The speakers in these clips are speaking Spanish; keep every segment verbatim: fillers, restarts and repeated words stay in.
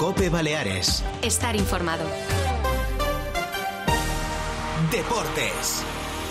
COPE Baleares. Estar informado. Deportes.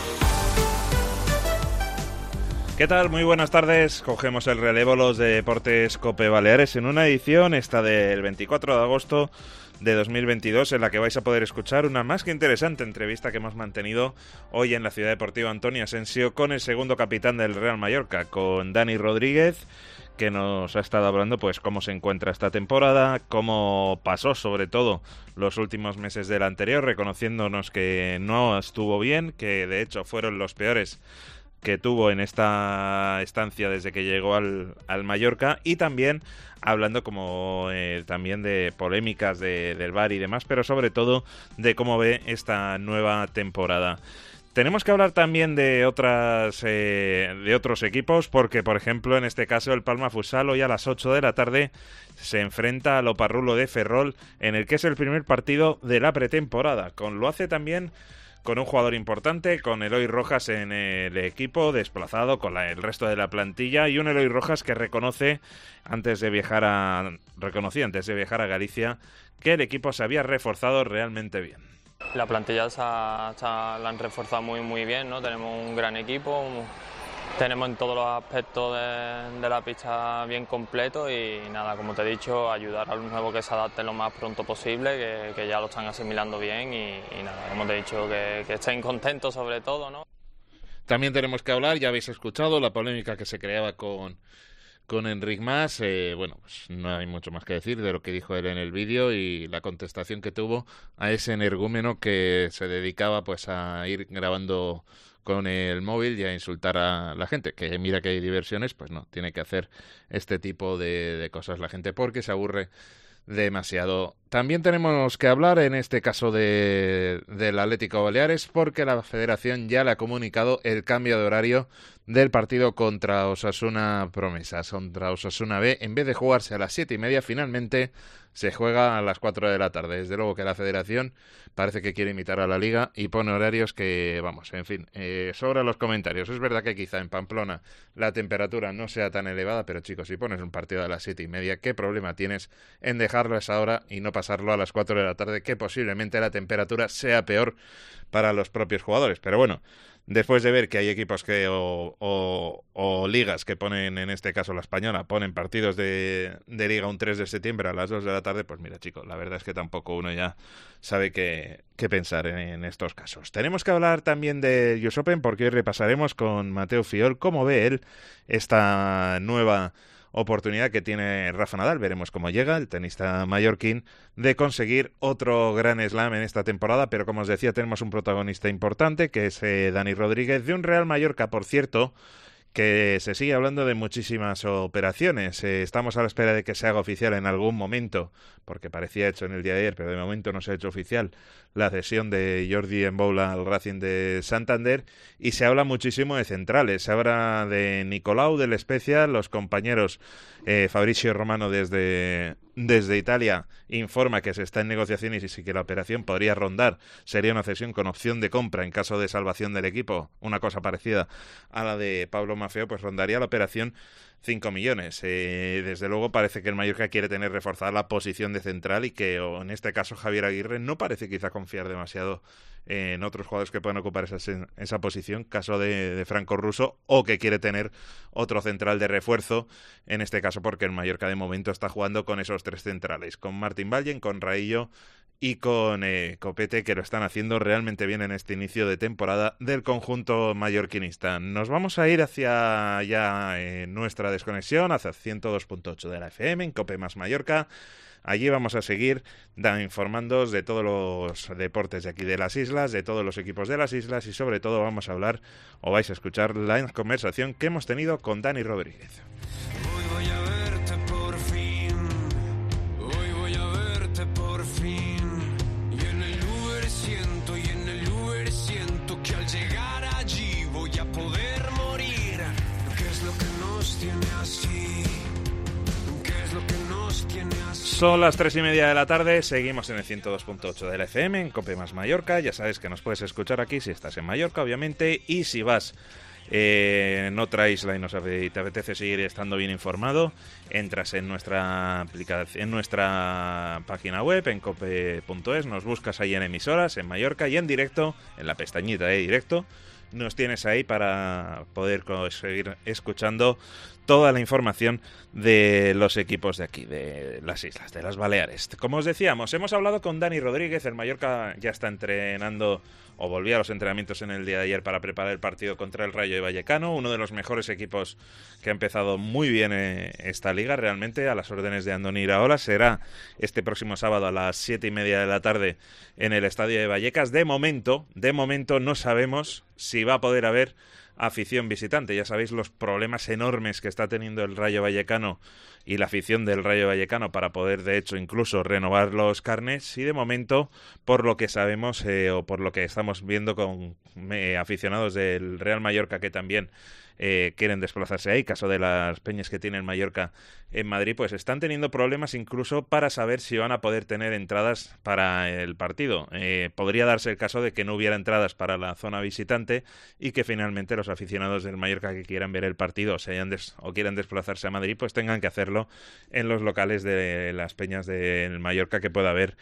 ¿Qué tal? Muy buenas tardes. Cogemos el relevo los de Deportes COPE Baleares en una edición, esta del veinticuatro de agosto de dos mil veintidós, en la que vais a poder escuchar una más que interesante entrevista que hemos mantenido hoy en la Ciudad Deportiva Antonio Asensio con el segundo capitán del Real Mallorca, con Dani Rodríguez, que nos ha estado hablando pues cómo se encuentra esta temporada, cómo pasó sobre todo los últimos meses del anterior, reconociéndonos que no estuvo bien, que de hecho fueron los peores que tuvo en esta estancia desde que llegó al, al Mallorca, y también hablando como eh, también de polémicas de, del V A R y demás, pero sobre todo de cómo ve esta nueva temporada. Tenemos que hablar también de otras eh, de otros equipos, porque por ejemplo en este caso el Palma Futsal hoy a las ocho de la tarde se enfrenta al Oparrulo de Ferrol, en el que es el primer partido de la pretemporada. Con lo hace también con un jugador importante, con Eloy Rojas en el equipo, desplazado con la, el resto de la plantilla, y un Eloy Rojas que reconoce antes de viajar a reconocía antes de viajar a Galicia que el equipo se había reforzado realmente bien. La plantilla se, ha, se ha, la han reforzado muy muy bien, ¿no? Tenemos un gran equipo, un, tenemos en todos los aspectos de, de la pista bien completo, y nada, como te he dicho, ayudar a los nuevos que se adapten lo más pronto posible, que, que ya lo están asimilando bien, y, y nada, como te he dicho, que, que estén contentos sobre todo, ¿no? También tenemos que hablar, ya habéis escuchado la polémica que se creaba con con Enric Mas, eh, bueno, pues no hay mucho más que decir de lo que dijo él en el vídeo y la contestación que tuvo a ese energúmeno que se dedicaba pues a ir grabando con el móvil y a insultar a la gente, que mira que hay diversiones, pues no, tiene que hacer este tipo de, de cosas la gente porque se aburre demasiado. También tenemos que hablar en este caso de del Atlético Baleares, porque la Federación ya le ha comunicado el cambio de horario del partido contra Osasuna Promesas, contra Osasuna B. En vez de jugarse a las siete y media, finalmente se juega a las cuatro de la tarde. Desde luego que la Federación parece que quiere imitar a la Liga y pone horarios que, vamos, en fin, eh, sobra los comentarios. Es verdad que quizá en Pamplona la temperatura no sea tan elevada, pero chicos, si pones un partido a las siete y media, ¿qué problema tienes en dejarlo a esa hora y no pasarlo a las cuatro de la tarde, que posiblemente la temperatura sea peor para los propios jugadores? Pero bueno, después de ver que hay equipos que o, o, o ligas que ponen, en este caso la española, ponen partidos de, de liga un tres de septiembre a las dos de la tarde, pues mira chicos, la verdad es que tampoco uno ya sabe qué, qué pensar en, en estos casos. Tenemos que hablar también de U S Open, porque hoy repasaremos con Mateo Fiol cómo ve él esta nueva oportunidad que tiene Rafa Nadal. Veremos cómo llega el tenista mallorquín de conseguir otro gran slam en esta temporada, pero como os decía, tenemos un protagonista importante que es eh, Dani Rodríguez, de un Real Mallorca, por cierto, que se sigue hablando de muchísimas operaciones. Eh, estamos a la espera de que se haga oficial en algún momento, porque parecía hecho en el día de ayer, pero de momento no se ha hecho oficial la cesión de Jordi Emboula al Racing de Santander, y se habla muchísimo de centrales. Se habla de Nicolau del Spezia. Los compañeros eh, Fabrizio Romano desde, desde Italia informa que se está en negociaciones y sí que la operación podría rondar, sería una cesión con opción de compra en caso de salvación del equipo, una cosa parecida a la de Pablo Maffeo, pues rondaría la operación cinco millones. Eh, desde luego parece que el Mallorca quiere tener reforzada la posición de central, y que o en este caso Javier Aguirre no parece quizá confiar demasiado en otros jugadores que puedan ocupar esa, esa posición, caso de, de Franco Russo, o que quiere tener otro central de refuerzo, en este caso porque el Mallorca de momento está jugando con esos tres centrales, con Martín Vallen, con Raillo y con eh, Copete, que lo están haciendo realmente bien en este inicio de temporada del conjunto mallorquinista. Nos vamos a ir hacia ya eh, nuestra desconexión, hacia ciento dos punto ocho de la F M, en Cope más Mallorca. Allí vamos a seguir da, informándoos de todos los deportes de aquí de las islas, de todos los equipos de las islas, y sobre todo vamos a hablar, o vais a escuchar, la conversación que hemos tenido con Dani Rodríguez. Hoy voy a verte por fin, hoy voy a verte por fin. Y en el Uber siento, y en el Uber siento que al llegar allí voy a poder morir. ¿Qué es lo que nos tiene así? ¿Qué es lo que nos tiene así? Son las tres y media de la tarde, seguimos en el ciento dos punto ocho de la F M, en Cope más Mallorca. Ya sabes que nos puedes escuchar aquí si estás en Mallorca, obviamente, y si vas eh, en otra isla y, nos, y te apetece seguir estando bien informado, entras en nuestra aplicación, en nuestra página web, en cope punto es, nos buscas ahí en emisoras, en Mallorca, y en directo, en la pestañita de directo, nos tienes ahí para poder seguir escuchando toda la información de los equipos de aquí, de las islas, de las Baleares. Como os decíamos, hemos hablado con Dani Rodríguez. El Mallorca ya está entrenando, o volvía a los entrenamientos en el día de ayer para preparar el partido contra el Rayo Vallecano, uno de los mejores equipos que ha empezado muy bien eh, esta liga, realmente, a las órdenes de Andoni Iraola. Será este próximo sábado a las siete y media de la tarde en el Estadio de Vallecas. De momento, de momento no sabemos si va a poder haber afición visitante. Ya sabéis los problemas enormes que está teniendo el Rayo Vallecano y la afición del Rayo Vallecano para poder, de hecho, incluso renovar los carnets, y de momento, por lo que sabemos eh, o por lo que estamos viendo con eh, aficionados del Real Mallorca que también eh, quieren desplazarse ahí, caso de las peñas que tiene el Mallorca en Madrid, pues están teniendo problemas incluso para saber si van a poder tener entradas para el partido. Eh, podría darse el caso de que no hubiera entradas para la zona visitante y que finalmente los aficionados del Mallorca que quieran ver el partido se hayan des- o quieran desplazarse a Madrid, pues tengan que hacerlo en los locales de las peñas del Mallorca que pueda haber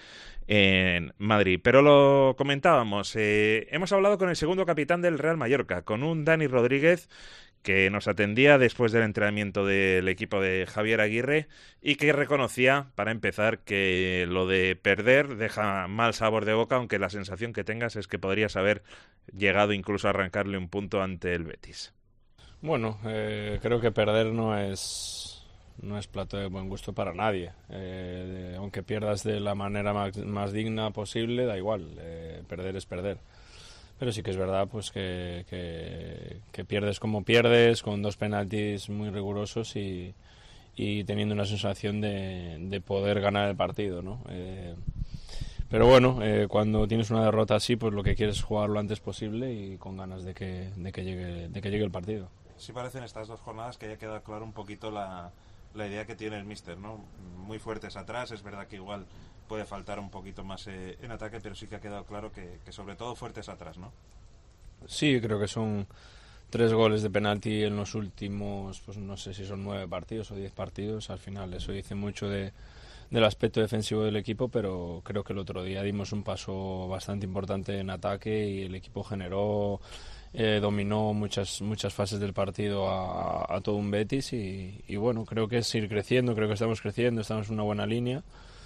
en Madrid. Pero lo comentábamos, eh, hemos hablado con el segundo capitán del Real Mallorca, con un Dani Rodríguez que nos atendía después del entrenamiento del equipo de Javier Aguirre y que reconocía, para empezar, que lo de perder deja mal sabor de boca, aunque la sensación que tengas es que podrías haber llegado incluso a arrancarle un punto ante el Betis. Bueno, eh, creo que perder no es, no es plato de buen gusto para nadie. Eh, aunque pierdas de la manera más, más digna posible, da igual, eh, perder es perder. Pero sí que es verdad pues que, que, que pierdes como pierdes, con dos penaltis muy rigurosos y, y teniendo una sensación de, de poder ganar el partido, ¿no? Eh, pero bueno, eh, cuando tienes una derrota así, pues lo que quieres es jugar lo antes posible y con ganas de que, de que, llegue, de que llegue el partido. Sí parecen estas dos jornadas que ya queda claro un poquito la, la idea que tiene el míster, ¿no? Muy fuertes atrás, es verdad que igual puede faltar un poquito más eh, en ataque, pero sí que ha quedado claro que, que sobre todo fuertes atrás, ¿no? Sí, creo que son tres goles de penalti en los últimos, pues no sé si son nueve partidos o diez partidos. Al final eso dice mucho de, del aspecto defensivo del equipo, pero creo que el otro día dimos un paso bastante importante en ataque y el equipo generó, eh, dominó muchas muchas fases del partido a, a todo un Betis y, y bueno, creo que es ir creciendo, creo que estamos creciendo, estamos en una buena línea.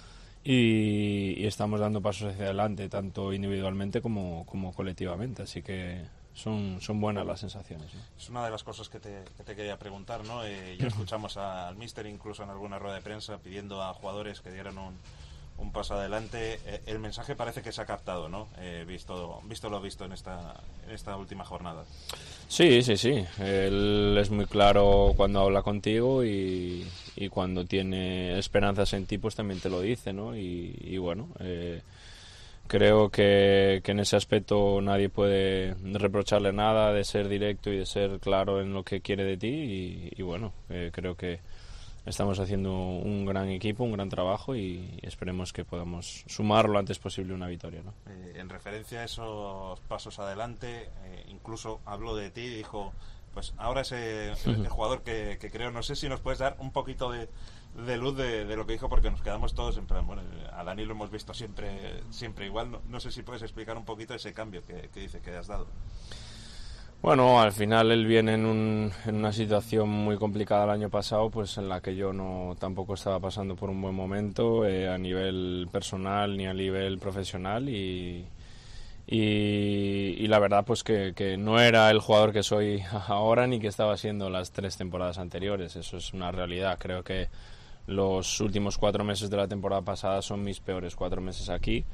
Y, y estamos dando pasos hacia adelante, tanto individualmente como, como colectivamente, así que son, son buenas las sensaciones, ¿no? Es una de las cosas que te, que te quería preguntar, ¿no? Eh, ya escuchamos al míster incluso en alguna rueda de prensa pidiendo a jugadores que dieran un, un paso adelante. Eh, el mensaje parece que se ha captado, ¿no? Eh, visto, visto lo visto en esta, en esta última jornada. Sí, sí, sí. Él es muy claro cuando habla contigo y, y cuando tiene esperanzas en ti, pues también te lo dice, ¿no? Y, y bueno, eh, creo que, que en ese aspecto nadie puede reprocharle nada, de ser directo y de ser claro en lo que quiere de ti y, y bueno, eh, creo que estamos haciendo un gran equipo, un gran trabajo y esperemos que podamos sumar lo antes posible una victoria, ¿no? Eh, en referencia a esos pasos adelante, eh, incluso habló de ti y dijo, pues ahora es eh, el, el jugador que, que creo, no sé si nos puedes dar un poquito de, de luz de, de lo que dijo, porque nos quedamos todos en plan, bueno, a Dani lo hemos visto siempre siempre igual, no, no sé si puedes explicar un poquito ese cambio que, que dice que has dado. Bueno, al final él viene en, un, en una situación muy complicada el año pasado, pues en la que yo no tampoco estaba pasando por un buen momento eh, a nivel personal ni a nivel profesional y, y, y la verdad pues que, que no era el jugador que soy ahora ni que estaba siendo las tres temporadas anteriores, eso es una realidad. Creo que los últimos cuatro meses de la temporada pasada son mis peores cuatro meses aquí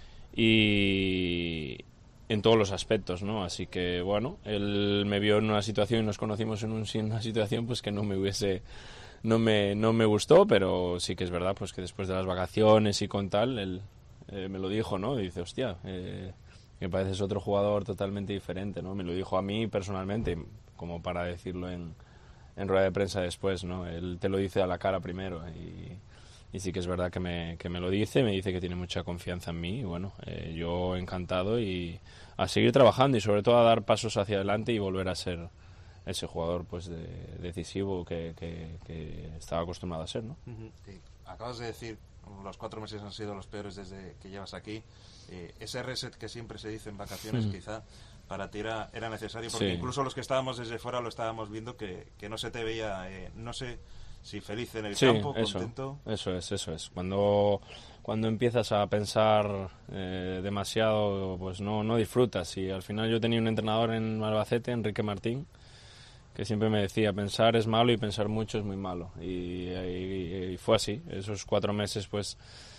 y en todos los aspectos, ¿no? Así que bueno, él me vio en una situación y nos conocimos en, un, en una situación pues que no me hubiese no me no me gustó, pero sí que es verdad pues que después de las vacaciones y con tal él eh, me lo dijo, ¿no? Y dice, hostia, eh, me pareces otro jugador totalmente diferente, ¿no? Me lo dijo a mí personalmente, como para decirlo en, en rueda de prensa después, ¿no? Él te lo dice a la cara primero y Y sí que es verdad que me, que me lo dice, me dice que tiene mucha confianza en mí y bueno, eh, yo encantado y a seguir trabajando y sobre todo a dar pasos hacia adelante y volver a ser ese jugador pues de, decisivo que, que, que estaba acostumbrado a ser, ¿no? Uh-huh. Sí. Acabas de decir, los cuatro meses han sido los peores desde que llevas aquí. Eh, ese reset que siempre se dice en vacaciones, uh-huh. quizá para ti era, era necesario, porque sí. incluso los que estábamos desde fuera lo estábamos viendo, que, que no se te veía, eh, no sé si feliz en el sí, campo, eso, contento. Eso es, eso es. Cuando, cuando empiezas a pensar eh, demasiado, pues no, no disfrutas. Y al final yo tenía un entrenador en Albacete, Enrique Martín, que siempre me decía, pensar es malo y pensar mucho es muy malo. Y, y, y fue así. Esos cuatro meses, pues,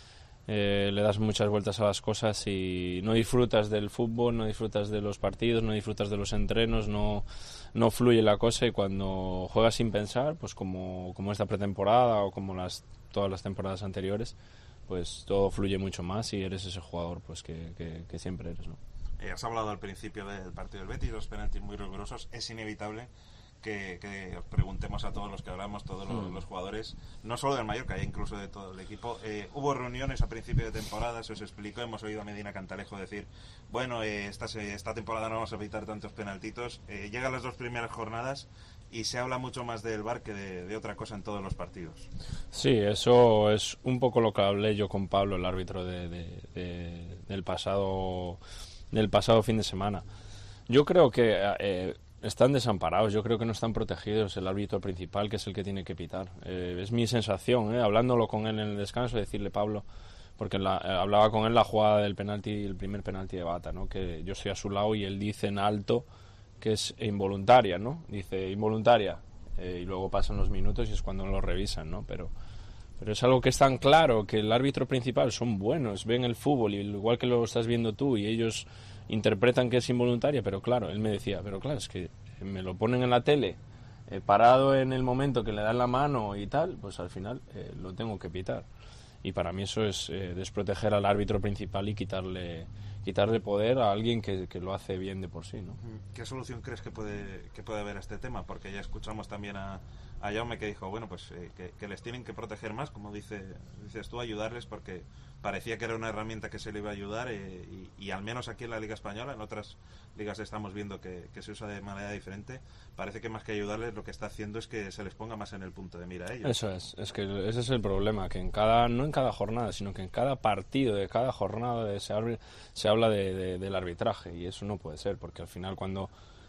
eh, le das muchas vueltas a las cosas y no disfrutas del fútbol, no disfrutas de los partidos, no disfrutas de los entrenos, no, no fluye la cosa, y cuando juegas sin pensar, pues como, como esta pretemporada o como las, todas las temporadas anteriores, pues todo fluye mucho más y eres ese jugador pues que, que, que siempre eres, ¿no? Eh, has hablado al principio del partido del Betis, los penaltis muy rigurosos. Es inevitable que, que os preguntemos a todos los que hablamos, todos los, los jugadores, no solo del Mallorca, incluso de todo el equipo. Eh, hubo reuniones a principio de temporada, se os explicó, hemos oído a Medina Cantalejo decir, bueno, eh, esta, esta temporada no vamos a evitar tantos penaltitos. Eh, llegan las dos primeras jornadas y se habla mucho más del V A R que de, de otra cosa en todos los partidos. Sí, eso es un poco lo que hablé yo con Pablo, el árbitro de, de, de, del pasado del pasado fin de semana. Yo creo que eh, están desamparados, yo creo que no están protegidos. El árbitro principal, que es el que tiene que pitar, eh, es mi sensación, eh, hablándolo con él en el descanso, decirle, Pablo, porque la, eh, hablaba con él la jugada del penalti, el primer penalti de Bata, ¿no? Que yo estoy a su lado y él dice en alto que es involuntaria, ¿no? Dice involuntaria, eh, y luego pasan los minutos y es cuando lo revisan, ¿no? Pero pero es algo que es tan claro, que el árbitro principal son buenos, ven el fútbol y igual que lo estás viendo tú, y ellos interpretan que es involuntaria, pero claro, él me decía, pero claro, es que me lo ponen en la tele, eh, parado en el momento que le dan la mano y tal, pues al final eh, lo tengo que pitar. Y para mí eso es eh, desproteger al árbitro principal y quitarle quitarle poder a alguien que, que lo hace bien de por sí, ¿no? ¿Qué solución crees que puede que puede haber a este tema? Porque ya escuchamos también a, a Jaume, que dijo, bueno, pues eh, que, que les tienen que proteger más, como dice, dices tú, ayudarles, porque parecía que era una herramienta que se le iba a ayudar, eh, y, y al menos aquí en la Liga Española, en otras ligas estamos viendo que, que se usa de manera diferente. Parece que más que ayudarles, lo que está haciendo es que se les ponga más en el punto de mira a ellos. Eso es, es que ese es el problema, que en cada, no en cada jornada, sino que en cada partido de cada jornada se, arbi, se habla de, de, del arbitraje, y eso no puede ser, porque al final cuando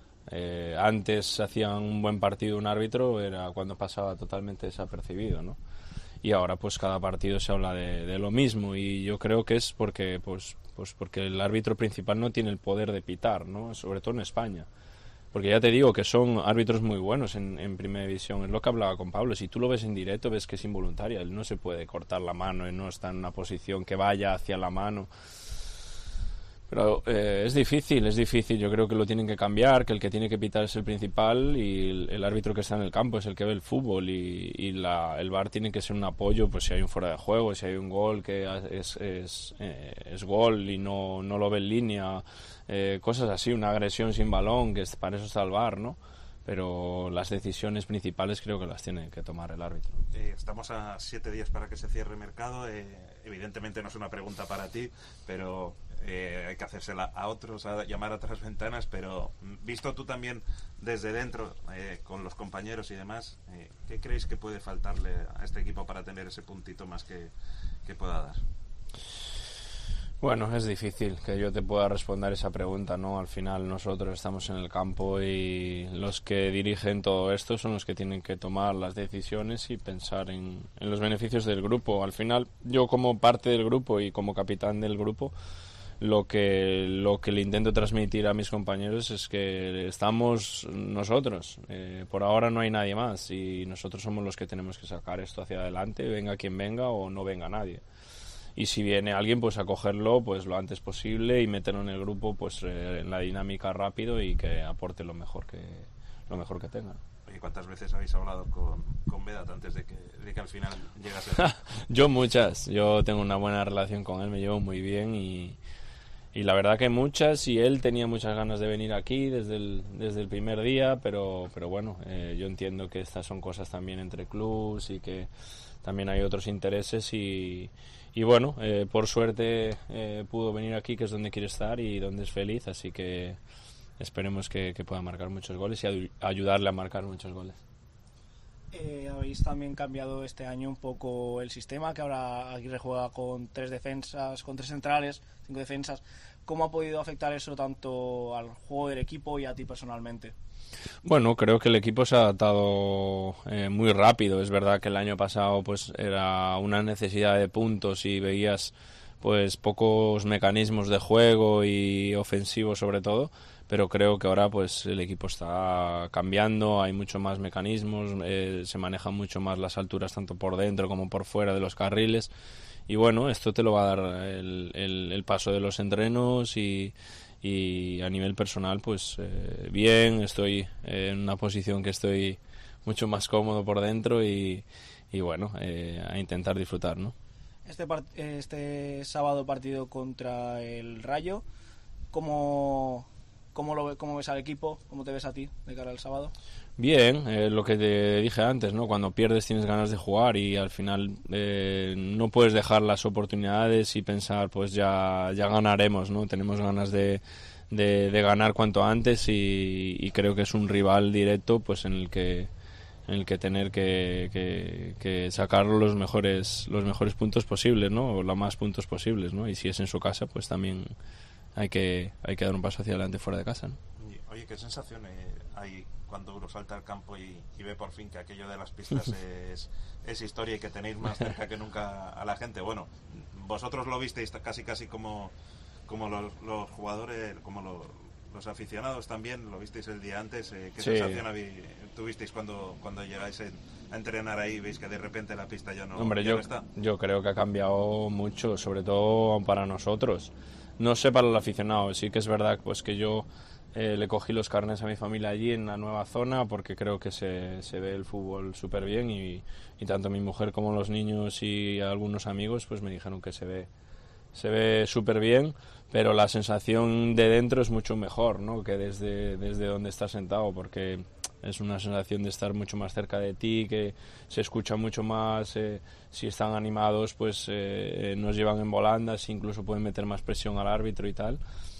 eh, antes hacían un buen partido un árbitro era cuando pasaba totalmente desapercibido, ¿no? Y ahora pues cada partido se habla de, de lo mismo, y yo creo que es porque pues pues porque el árbitro principal no tiene el poder de pitar, ¿no? Sobre todo en España, porque ya te digo que son árbitros muy buenos en, en primera división. Es lo que hablaba con Pablo, si tú lo ves en directo ves que es involuntaria, él no se puede cortar la mano, él no está en una posición que vaya hacia la mano. Pero eh, es difícil, es difícil. Yo creo que lo tienen que cambiar, que el que tiene que pitar es el principal y el, el árbitro que está en el campo es el que ve el fútbol, y, y la, el V A R tiene que ser un apoyo, pues si hay un fuera de juego, si hay un gol que es, es, eh, es gol y no, no lo ve en línea, eh, cosas así, una agresión sin balón, que es, para eso está el V A R, ¿no? Pero las decisiones principales creo que las tiene que tomar el árbitro. Eh, estamos a siete días para que se cierre el mercado. Eh, evidentemente no es una pregunta para ti, pero eh, hay que hacérsela a otros, a llamar a otras ventanas. Pero visto tú también desde dentro, eh, con los compañeros y demás, eh, ¿qué creéis que puede faltarle a este equipo para tener ese puntito más que, que pueda dar? Bueno, es difícil que yo te pueda responder esa pregunta, ¿no? Al final nosotros estamos en el campo y los que dirigen todo esto son los que tienen que tomar las decisiones y pensar en, en los beneficios del grupo. Al final, yo como parte del grupo y como capitán del grupo, lo que lo que le intento transmitir a mis compañeros es que estamos nosotros. Eh, por ahora no hay nadie más y nosotros somos los que tenemos que sacar esto hacia adelante, venga quien venga o no venga nadie. Y si viene alguien, pues acogerlo pues lo antes posible y meterlo en el grupo pues eh, en la dinámica rápido y que aporte lo mejor que lo mejor que tenga. Oye, ¿cuántas veces habéis hablado con, con Vedat antes de que, de que al final llegase? Yo muchas. Yo tengo una buena relación con él, me llevo muy bien y, y la verdad que muchas, y él tenía muchas ganas de venir aquí desde el, desde el primer día, pero, pero bueno, eh, yo entiendo que estas son cosas también entre clubs y que también hay otros intereses y Y bueno, eh, por suerte eh, pudo venir aquí, que es donde quiere estar y donde es feliz, así que esperemos que, que pueda marcar muchos goles y ay- ayudarle a marcar muchos goles. Eh, habéis también cambiado este año un poco el sistema, que ahora Aguirre juega con tres defensas, con tres centrales, cinco defensas. ¿Cómo ha podido afectar eso tanto al juego del equipo y a ti personalmente? Bueno, creo que el equipo se ha adaptado eh, muy rápido. Es verdad que el año pasado pues era una necesidad de puntos y veías pues pocos mecanismos de juego y ofensivos sobre todo, pero creo que ahora pues el equipo está cambiando, hay mucho más mecanismos, eh, se manejan mucho más las alturas tanto por dentro como por fuera de los carriles y bueno, esto te lo va a dar el, el, el paso de los entrenos y, y a nivel personal pues eh, bien, estoy en una posición que estoy mucho más cómodo por dentro y, y bueno, eh, a intentar disfrutar, ¿no? Este, part- este sábado partido contra el Rayo, ¿cómo, cómo, lo, ve- cómo ves al equipo? ¿Cómo te ves a ti de cara al sábado? Bien, eh, lo que te dije antes, ¿no? Cuando pierdes tienes ganas de jugar y al final eh, no puedes dejar las oportunidades y pensar pues ya, ya ganaremos, ¿no? Tenemos ganas de, de, de ganar cuanto antes y, y creo que es un rival directo pues en el que en el que tener que, que, que sacar los mejores los mejores puntos posibles, ¿no? O los más puntos posibles, ¿no? Y si es en su casa, pues también hay que hay que dar un paso hacia adelante fuera de casa, ¿no? Oye, ¿qué sensación eh, hay cuando uno salta al campo y, y ve por fin que aquello de las pistas es, es historia y que tenéis más cerca que nunca a la gente? Bueno, vosotros lo visteis casi casi como, como los, los jugadores, como los, los aficionados también, lo visteis el día antes. Eh, ¿Qué Sí. sensación habí- tuvisteis cuando, cuando llegáis en- a entrenar ahí y veis que de repente la pista ya no, Hombre, ya yo, no está? yo creo que ha cambiado mucho, sobre todo para nosotros. No sé para el aficionado, sí que es verdad pues que yo eh, le cogí los carnets a mi familia allí en la nueva zona porque creo que se, se ve el fútbol súper bien y, y tanto mi mujer como los niños y algunos amigos pues me dijeron que se ve se ve súper bien, pero la sensación de dentro es mucho mejor, ¿no? Que desde, desde donde estás sentado, porque es una sensación de estar mucho más cerca de ti, que se escucha mucho más, eh, si están animados pues eh, nos llevan en volandas, incluso pueden meter más presión al árbitro y tal.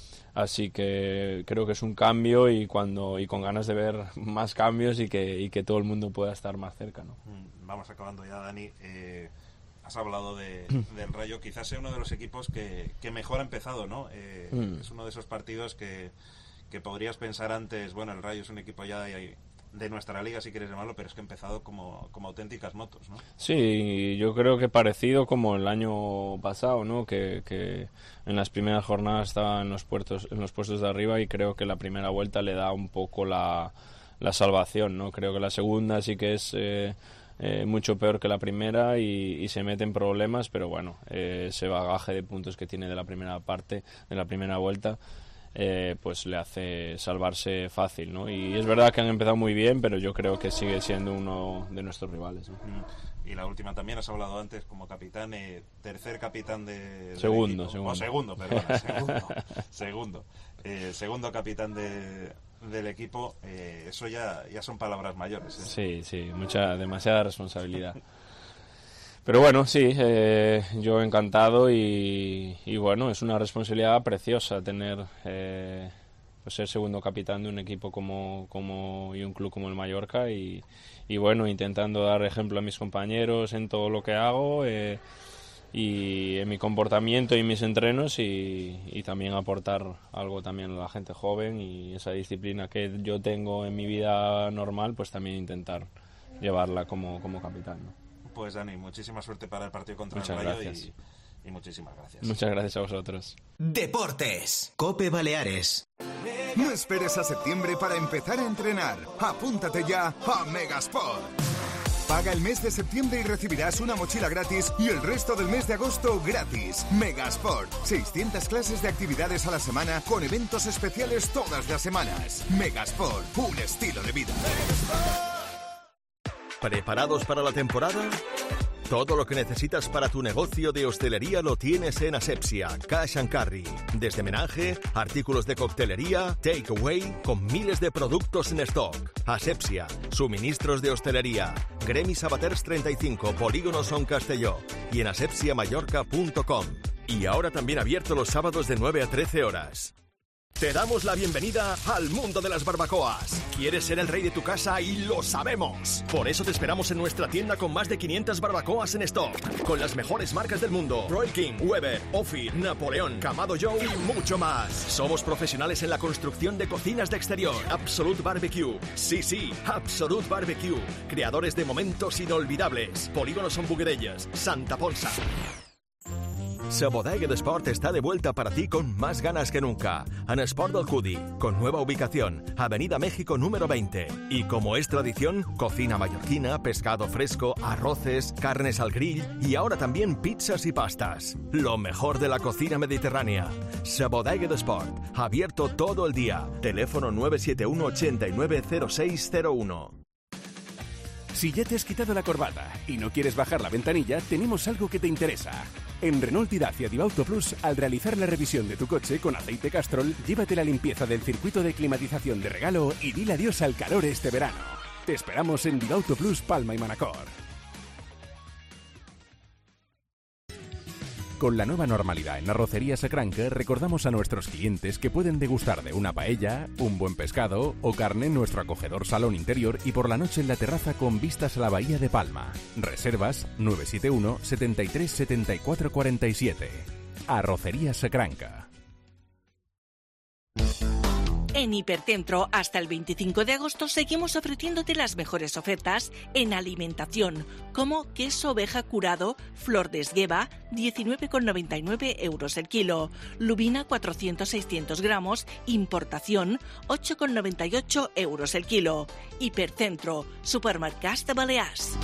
Así que creo que es un cambio y cuando y con ganas de ver más cambios y que, y que todo el mundo pueda estar más cerca, ¿no? Mm, Vamos acabando ya, Dani. Eh, has hablado de, del Rayo, quizás sea uno de los equipos que, que mejor ha empezado, ¿no? Eh, Mm. Es uno de esos partidos que, que podrías pensar antes, bueno, el Rayo es un equipo ya de, de nuestra liga, si quieres llamarlo, pero es que ha empezado como, como auténticas motos, ¿no? Sí, yo creo que parecido como el año pasado, ¿no? Que, que en las primeras jornadas estaba en los, puertos, en los puestos de arriba y creo que la primera vuelta le da un poco la, la salvación, ¿no? Creo que la segunda sí que es eh, eh, mucho peor que la primera y, y se mete en problemas, pero bueno, eh, ese bagaje de puntos que tiene de la primera parte, de la primera vuelta, eh, pues le hace salvarse fácil, ¿no? Y es verdad que han empezado muy bien, pero yo creo que sigue siendo uno de nuestros rivales, ¿no? Mm. Y la última también, has hablado antes como capitán, eh, tercer capitán de... del Segundo, equipo. segundo. O segundo, perdona, segundo. segundo. Eh, segundo capitán de, del equipo, eh, eso ya, ya son palabras mayores, ¿eh? Sí, sí, mucha, demasiada responsabilidad. Pero bueno, sí, eh, yo encantado y, y bueno, es una responsabilidad preciosa tener, eh, pues ser segundo capitán de un equipo como, como y un club como el Mallorca y, y bueno, intentando dar ejemplo a mis compañeros en todo lo que hago eh, y en mi comportamiento y mis entrenos y, y también aportar algo también a la gente joven y esa disciplina que yo tengo en mi vida normal, pues también intentar llevarla como, como capitán, ¿no? Pues Dani, muchísima suerte para el partido contra Muchas el Rayo gracias. y, y muchísimas gracias. Muchas gracias a vosotros. Deportes. Cope Baleares. No esperes a septiembre para empezar a entrenar. Apúntate ya a Megasport. Paga el mes de septiembre y recibirás una mochila gratis y el resto del mes de agosto gratis. Megasport. seiscientas clases de actividades a la semana con eventos especiales todas las semanas. Megasport. Un estilo de vida. ¿Preparados para la temporada? Todo lo que necesitas para tu negocio de hostelería lo tienes en Asepsia, Cash and Carry. Desde menaje, artículos de coctelería, takeaway, con miles de productos en stock. Asepsia, suministros de hostelería. Gremi Sabaters treinta y cinco, Polígono Son Castelló. Y en asepsia mallorca punto com. Y ahora también abierto los sábados de nueve a trece horas. Te damos la bienvenida al mundo de las barbacoas. ¿Quieres ser el rey de tu casa? Y lo sabemos. Por eso te esperamos en nuestra tienda con más de quinientas barbacoas en stock. Con las mejores marcas del mundo. Roy King, Weber, Ophir, Napoleón, Kamado Joe y mucho más. Somos profesionales en la construcción de cocinas de exterior. Absolute Barbecue. Sí, sí, Absolute Barbecue. Creadores de momentos inolvidables. Polígono Son Buguerelles, Santa Ponsa. Sa Bodega d'Esport está de vuelta para ti con más ganas que nunca. En Esport del Cudi, con nueva ubicación, Avenida México número veinte. Y como es tradición, cocina mallorquina, pescado fresco, arroces, carnes al grill y ahora también pizzas y pastas. Lo mejor de la cocina mediterránea. Sa Bodega d'Esport, abierto todo el día. Teléfono nueve siete uno, ochenta y nueve, cero seis cero uno. Si ya te has quitado la corbata y no quieres bajar la ventanilla, tenemos algo que te interesa. En Renault y Dacia Divauto Plus, al realizar la revisión de tu coche con aceite Castrol, llévate la limpieza del circuito de climatización de regalo y dile adiós al calor este verano. Te esperamos en Divauto Plus Palma y Manacor. Con la nueva normalidad en Arrocería Sacranca, recordamos a nuestros clientes que pueden degustar de una paella, un buen pescado o carne en nuestro acogedor salón interior y por la noche en la terraza con vistas a la bahía de Palma. Reservas nueve siete uno, setenta y tres, setenta y cuatro cuarenta y siete. Arrocería Sacranca. En Hipercentro, hasta el veinticinco de agosto, seguimos ofreciéndote las mejores ofertas en alimentación, como queso oveja curado, flor de esgueva, diecinueve con noventa y nueve euros el kilo, lubina cuatrocientos seiscientos gramos, importación, ocho con noventa y ocho euros el kilo. Hipercentro, Supermercats de Balears.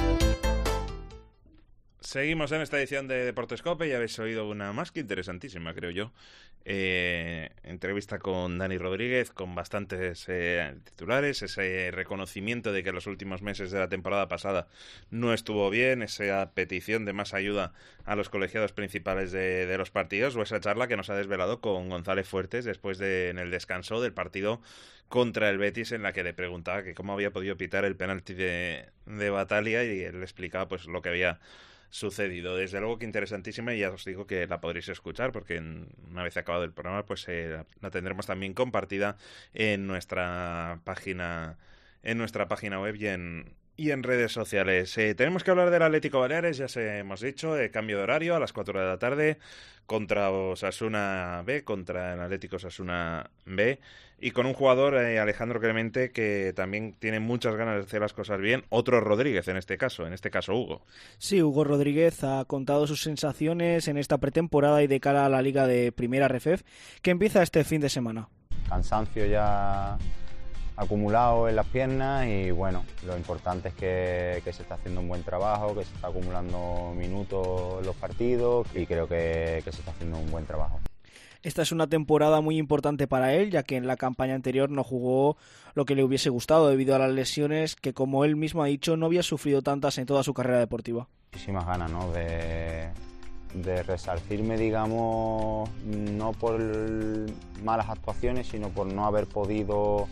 Seguimos en esta edición de Deportes Cope y habéis oído una más que interesantísima, creo yo. Eh, entrevista con Dani Rodríguez, con bastantes eh, titulares, ese reconocimiento de que los últimos meses de la temporada pasada no estuvo bien, esa petición de más ayuda a los colegiados principales de, de los partidos, o esa charla que nos ha desvelado con González Fuertes después de en el descanso del partido contra el Betis, en la que le preguntaba que cómo había podido pitar el penalti de, de Battaglia, y él le explicaba pues lo que había sucedido. Desde luego que interesantísima, y ya os digo que la podréis escuchar porque en, una vez acabado el programa pues eh, la, la tendremos también compartida en nuestra página en nuestra página web y en y en redes sociales. Eh, tenemos que hablar del Atlético Baleares, ya se hemos dicho, de cambio de horario a las cuatro de la tarde contra Osasuna B, contra el Atlético Osasuna B, y con un jugador, eh, Alejandro Clemente, que también tiene muchas ganas de hacer las cosas bien. Otro Rodríguez en este caso, en este caso Hugo. Sí, Hugo Rodríguez ha contado sus sensaciones en esta pretemporada y de cara a la Liga de Primera R F F, que empieza este fin de semana. Cansancio ya acumulado en las piernas y bueno, lo importante es que, que se está haciendo un buen trabajo, que se está acumulando minutos en los partidos y creo que, que se está haciendo un buen trabajo. Esta es una temporada muy importante para él, ya que en la campaña anterior no jugó lo que le hubiese gustado debido a las lesiones que, como él mismo ha dicho, no había sufrido tantas en toda su carrera deportiva. Muchísimas ganas, ¿no?, de, de resarcirme, digamos, no por malas actuaciones, sino por no haber podido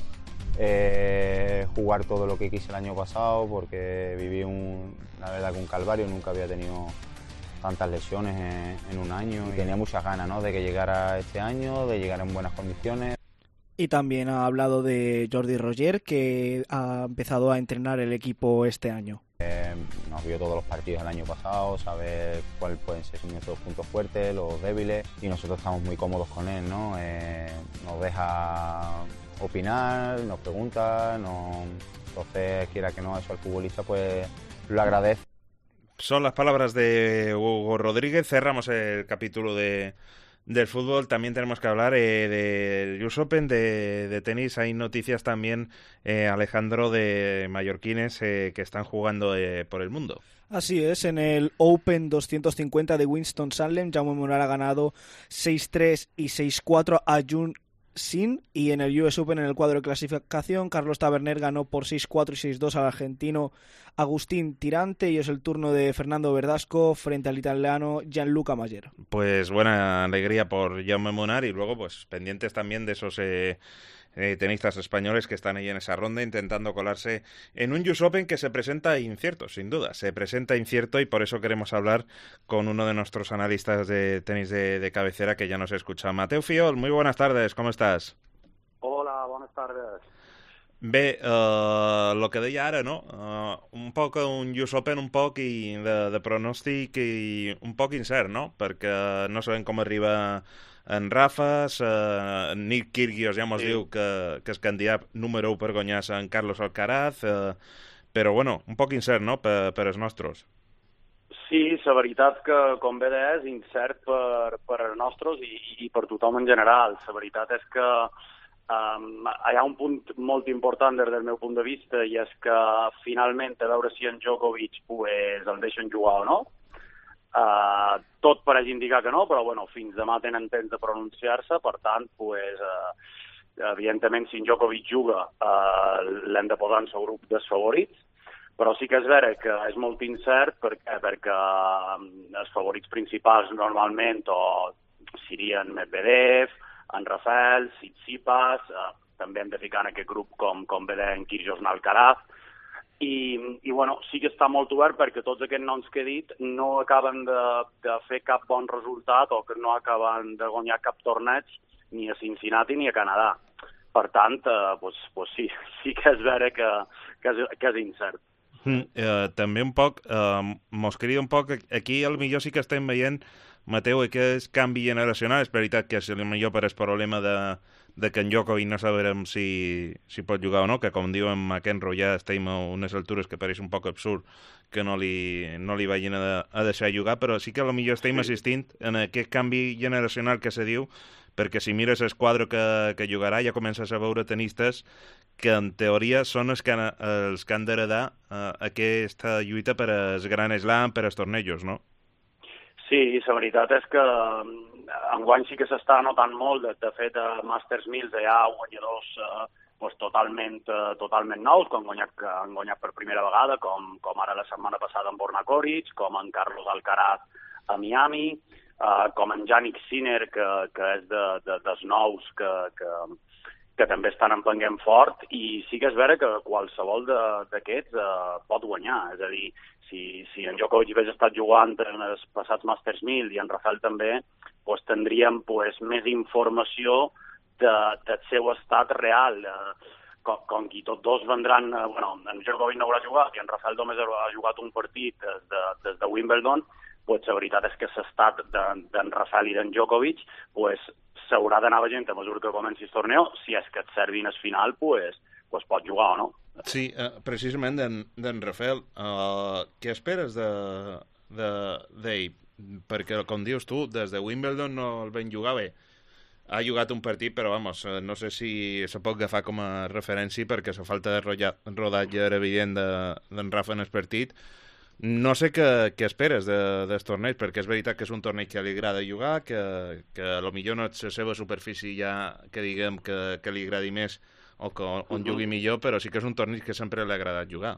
eh, jugar todo lo que quise el año pasado, porque viví un, la verdad, que un calvario, nunca había tenido tantas lesiones en, en un año y tenía muchas ganas, ¿no?, de que llegara este año, de llegar en buenas condiciones. Y también ha hablado de Jordi Roger, que ha empezado a entrenar el equipo este año. Eh, nos vio todos los partidos el año pasado, saber cuáles pueden ser nuestros puntos fuertes, los débiles, y nosotros estamos muy cómodos con él, ¿no? Eh, nos deja opinar, nos pregunta, nos... entonces quiera que no, eso al futbolista pues lo agradece. Son las palabras de Hugo Rodríguez. Cerramos el capítulo de del fútbol. También tenemos que hablar eh, del U S Open, de, de tenis. Hay noticias también, eh, Alejandro, de mallorquines eh, que están jugando eh, por el mundo. Así es, en el Open doscientos cincuenta de Winston-Salem, Jaume Munar ha ganado seis tres y seis cuatro a Jun Sin, y en el U S Open, en el cuadro de clasificación, Carlos Taberner ganó por seis cuatro y seis dos al argentino Agustín Tirante, y es el turno de Fernando Verdasco frente al italiano Gianluca Mayer. Pues buena alegría por Jaume Munar, y luego pues pendientes también de esos eh, eh, tenistas españoles que están ahí en esa ronda intentando colarse en un U S Open que se presenta incierto, sin duda, se presenta incierto, y por eso queremos hablar con uno de nuestros analistas de tenis de, de cabecera que ya nos escucha. Mateu Fiol, muy buenas tardes, ¿cómo estás? tardes. Bé, eh, el que deia ara, no? Eh, un poc un U S Open, un poc i de, de pronòstic i un poc incert, no? Perquè no sabem com arriba en Rafas, eh, Nick Kyrgios ja mos sí. diu que, que és candidat número u per guanyar-se en Carlos Alcaraz, eh, però bueno, un poc incert, no?, per, per els nostres. Sí, la veritat que, com bé deies, incert per, per els nostres i, i per tothom en general. La veritat és que Um, hi ha un punt molt important des del meu punt de vista i és que finalment a veure si en Djokovic pues, el deixen jugar o no. Uh, tot pareix indicar que no, però bueno, fins demà tenen temps de pronunciar-se, per tant, pues, uh, evidentment si en Djokovic juga uh, l'hem de posar en el grup dels favorits, però sí que és vera que és molt incert perquè, perquè um, els favorits principals normalment o serien Medvedev, en Rafael, Tsitsipas, eh, també hem de ficar en aquest grup com, com ve en Kyrgios Alcaraz, i, i bueno, sí que està molt obert perquè tots aquests noms que he dit no acaben de, de fer cap bon resultat o que no acaben de guanyar cap torneig ni a Cincinnati ni a Canadà. Per tant, eh, pues, pues sí, sí que és vera que, que, és, que és incert. Mm, eh, també un poc, eh, mos crida un poc, aquí al millor sí que estem veient, Mateu, aquest canvi generacional, és veritat que és el millor per el problema de, de que en Djokovic no sabrem si, si pot jugar o no, que com diuen McEnroe ja estem a unes altures que pareix un poc absurd que no li, no li vagin a, a deixar jugar, però sí que potser estem sí. assistint en aquest canvi generacional que se diu, perquè si mires el quadre que, que jugarà ja comences a veure tenistes que en teoria són els que, els que han d'heredar eh, aquesta lluita per al Gran Slam, per als tornejos, no? Sí, la veritat és que enguany sí que s'està notant molt. De, de fet, a Masters mil hi ha guanyadors eh, pues, totalment, eh, totalment nous, que han guanyat, que han guanyat per primera vegada, com, com ara la setmana passada en Borna Koric, com en Carlos Alcaraz a Miami, eh, com en Jannik Sinner, que, que és de, de, dels nous que, que, que també estan empenguent fort, i sí que és vera que qualsevol d'aquests eh, pot guanyar. És a dir, si, si en Djokovic hagués estat jugant en els passats Masters mil i en Rafael també, pues, tindríem pues, més informació de, del seu estat real. Eh, com, com que tots dos vendran... Eh, bueno, en Djokovic no haurà jugat i en Rafael només ha jugat un partit des de, des de Wimbledon, pues, la veritat és que l'estat d'en de, Rafael i d'en Djokovic pues, s'haurà d'anar veient a mesura que comenci el torneo. Si és que et servin al final, pues, pues pot jugar o no. Sí, eh, precisament d'en Rafael, eh, què esperes de, de, d'ell? Perquè, com dius tu, des de Wimbledon no el ven jugar bé. Ha jugat un partit, però, vamos, no sé si se pot agafar com a referència perquè la falta de rodatge era evident d'en de, Rafa en el partit. No sé què, què esperes de, dels torneigs, perquè és veritat que és un torneig que li agrada jugar, que, que a lo millor no és la seva superfície ja que diguem que, que li agradi més o que on uh-huh. jugui millor, però sí que és un torneig que sempre li ha agradat jugar.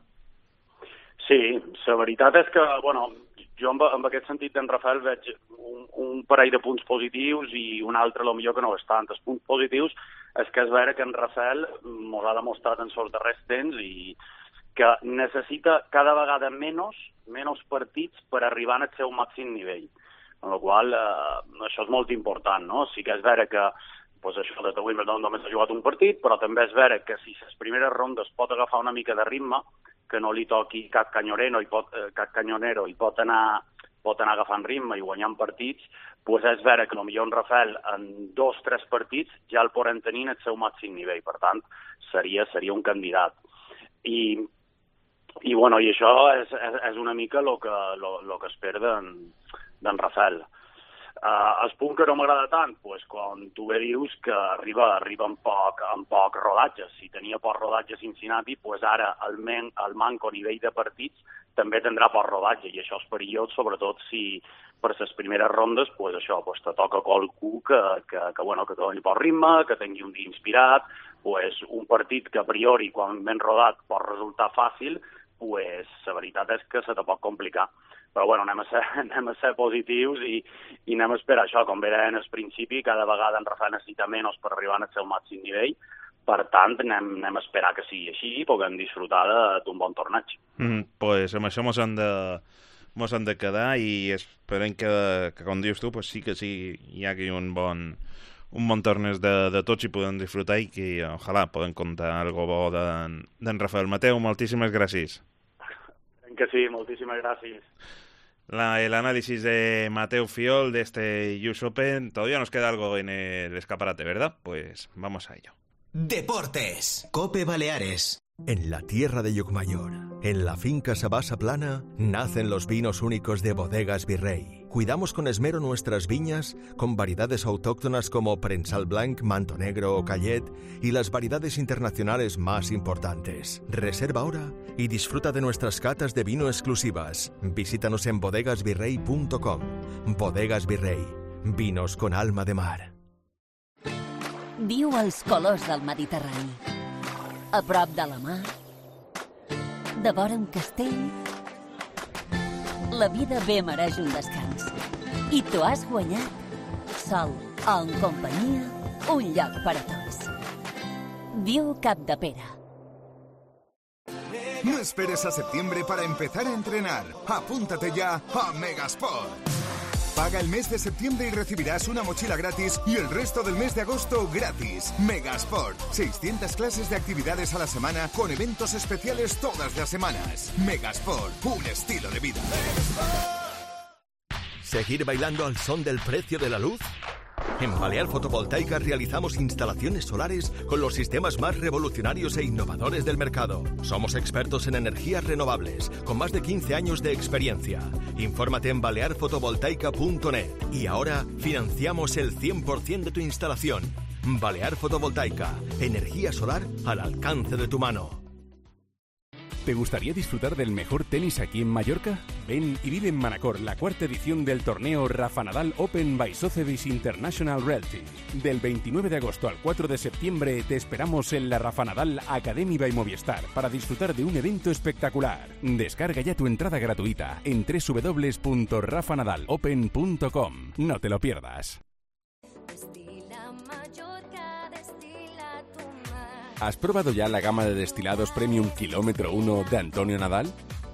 Sí, la veritat és que, bueno, jo en, en aquest sentit d'en Rafael veig un, un parell de punts positius i un altre, a lo millor que no és tant. Els punts positius és que és vera que en Rafael mos ha demostrat en els darrers temps i que necessita cada vegada menys, menys partits per arribar al seu màxim nivell. Amb la qual eh, això és molt important, no? Sí que és vera que pues això, des de Wimbledon només ha jugat un partit, però també és vera que si les primeres rondes pot agafar una mica de ritme, que no li toqui cap canyonero i pot, eh, cap canyonero i pot anar, pot anar agafant ritme i guanyant partits, pues és vera que potser en Rafael en dos o tres partits ja el poden tenir en el seu màxim nivell. Per tant, seria, seria un candidat. I I, bueno, i això és, és, és una mica el que, lo, lo que espera d'en Rafael. Uh, el punt que no m'agrada tant, pues, quan tu bé dius que arriba, arriba amb, poc, amb poc rodatge. Si tenia poc rodatge a Cincinnati, pues ara el, men, el manco a nivell de partits també tindrà poc rodatge, i això és perillós, sobretot si per les primeres rondes pues, això, pues, te toca qualcú que, que, que, bueno, que doni poc ritme, que tingui un dia inspirat, pues, un partit que a priori, quan ben rodat, pot resultar fàcil, pues, la veritat és que se te pot complicar. Però bueno, anem a ser, anem a ser positius i, i anem a esperar això. Com bé deien al principi, cada vegada en Rafael necessita menys per arribar al seu màxim nivell. Per tant, anem, anem a esperar que sigui així i puguem disfrutar d'un bon torneig. Mm, pues amb això mos han de, mos han de quedar i esperem que, que com dius tu, pues sí que sí, hi hagi un bon, un bon torneig de, de tots i podem disfrutar i que ojalà podem contar algo bo d'en, d'en Rafael. Mateu, moltíssimes gràcies. Que sí, moltíssimes gràcies. La, el análisis de Mateu Fiol de este U S Open. Todavía nos queda algo en el escaparate, ¿verdad? Pues vamos a ello. Deportes. Cope Baleares. En la tierra de Llucmayor, en la finca Sabasa Plana, nacen los vinos únicos de Bodegas Virrey. Cuidamos con esmero nuestras viñas con variedades autóctonas como Prensal Blanc, Manto Negro o Callet y las variedades internacionales más importantes. Reserva ahora y disfruta de nuestras catas de vino exclusivas. Visítanos en bodegas virrey punto com. Bodegas Virrey, vinos con alma de mar. Viu els colors del Mediterrani. A prop de la mar, de vora un castell, la vida bé mereix un descans. I t'ho has guanyat, sol o en companyia, un lloc per a tots. Viu Capdepera. No esperes a septiembre para empezar a entrenar. Apúntate ya a Megasport. Paga el mes de septiembre y recibirás una mochila gratis y el resto del mes de agosto gratis. Megasport. seiscientas clases de actividades a la semana con eventos especiales todas las semanas. Megasport. Un estilo de vida. ¿Seguir bailando al son del precio de la luz? En Balear Fotovoltaica realizamos instalaciones solares con los sistemas más revolucionarios e innovadores del mercado. Somos expertos en energías renovables, con más de quince años de experiencia. Infórmate en balear fotovoltaica punto net. Y ahora financiamos el cien por ciento de tu instalación. Balear Fotovoltaica, energía solar al alcance de tu mano. ¿Te gustaría disfrutar del mejor tenis aquí en Mallorca? Ven y vive en Manacor la cuarta edición del torneo Rafa Nadal Open by Sotheby's International Realty. Del veintinueve de agosto al cuatro de septiembre te esperamos en la Rafa Nadal Academy by Movistar para disfrutar de un evento espectacular. Descarga ya tu entrada gratuita en doble u doble u doble u punto rafa nadal open punto com. No te lo pierdas. ¿Has probado ya la gama de destilados Premium Kilómetro uno de Antonio Nadal?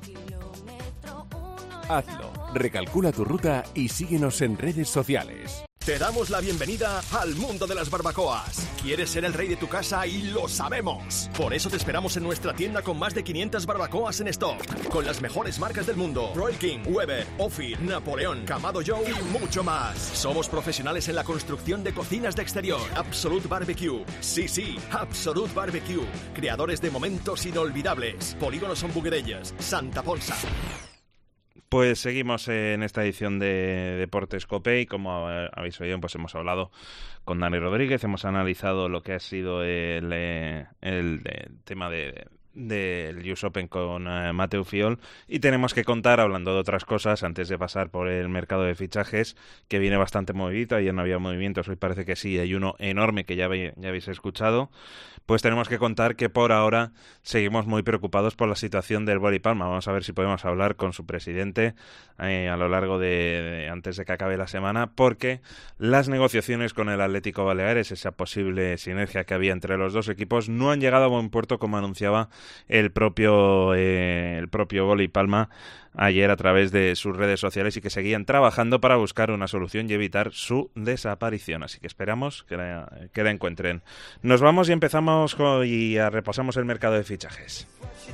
Hazlo, recalcula tu ruta y síguenos en redes sociales. Te damos la bienvenida al mundo de las barbacoas. ¿Quieres ser el rey de tu casa? Y lo sabemos. Por eso te esperamos en nuestra tienda con más de quinientas barbacoas en stock. Con las mejores marcas del mundo. Royal King, Weber, Ophir, Napoleón, Kamado Joe y mucho más. Somos profesionales en la construcción de cocinas de exterior. Absolute Barbecue. Sí, sí, Absolute Barbecue. Creadores de momentos inolvidables. Polígono Son Buguerellas, Santa Ponsa. Pues seguimos en esta edición de Deportes Cope y como habéis oído, pues hemos hablado con Dani Rodríguez, hemos analizado lo que ha sido el, el, el tema de del U S Open con uh, Mateu Fiol y tenemos que contar, hablando de otras cosas, antes de pasar por el mercado de fichajes, que viene bastante movidito. Ayer no había movimientos, hoy parece que sí, hay uno enorme que ya, ve, ya habéis escuchado. Pues tenemos que contar que por ahora seguimos muy preocupados por la situación del Boli Palma. Vamos a ver si podemos hablar con su presidente eh, a lo largo de, de antes de que acabe la semana, porque las negociaciones con el Atlético Baleares, esa posible sinergia que había entre los dos equipos, no han llegado a buen puerto, como anunciaba el propio eh, el propio Boli Palma ayer a través de sus redes sociales, y que seguían trabajando para buscar una solución y evitar su desaparición. Así que esperamos que la, que la encuentren. Nos vamos y empezamos con, y repasamos el mercado de fichajes.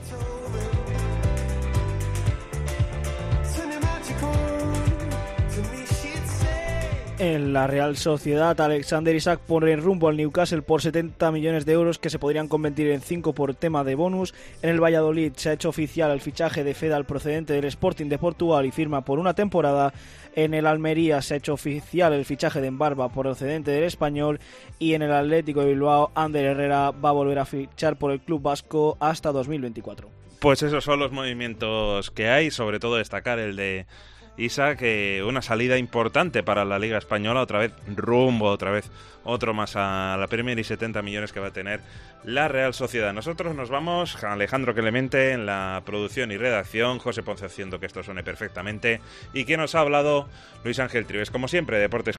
En la Real Sociedad, Alexander Isak pone rumbo al Newcastle por setenta millones de euros que se podrían convertir en cinco por tema de bonus. En el Valladolid se ha hecho oficial el fichaje de Fedal procedente del Sporting de Portugal y firma por una temporada. En el Almería se ha hecho oficial el fichaje de Embarba procedente del Español, y en el Atlético de Bilbao Ander Herrera va a volver a fichar por el club vasco hasta dos mil veinticuatro. Pues esos son los movimientos que hay, sobre todo destacar el de Isak, eh, una salida importante para la Liga Española, otra vez rumbo, otra vez otro más a la Premier, y setenta millones que va a tener la Real Sociedad. Nosotros nos vamos, Alejandro Clemente en la producción y redacción, José Ponce haciendo que esto suene perfectamente, y quien nos ha hablado, Luis Ángel Trives, como siempre, Deportes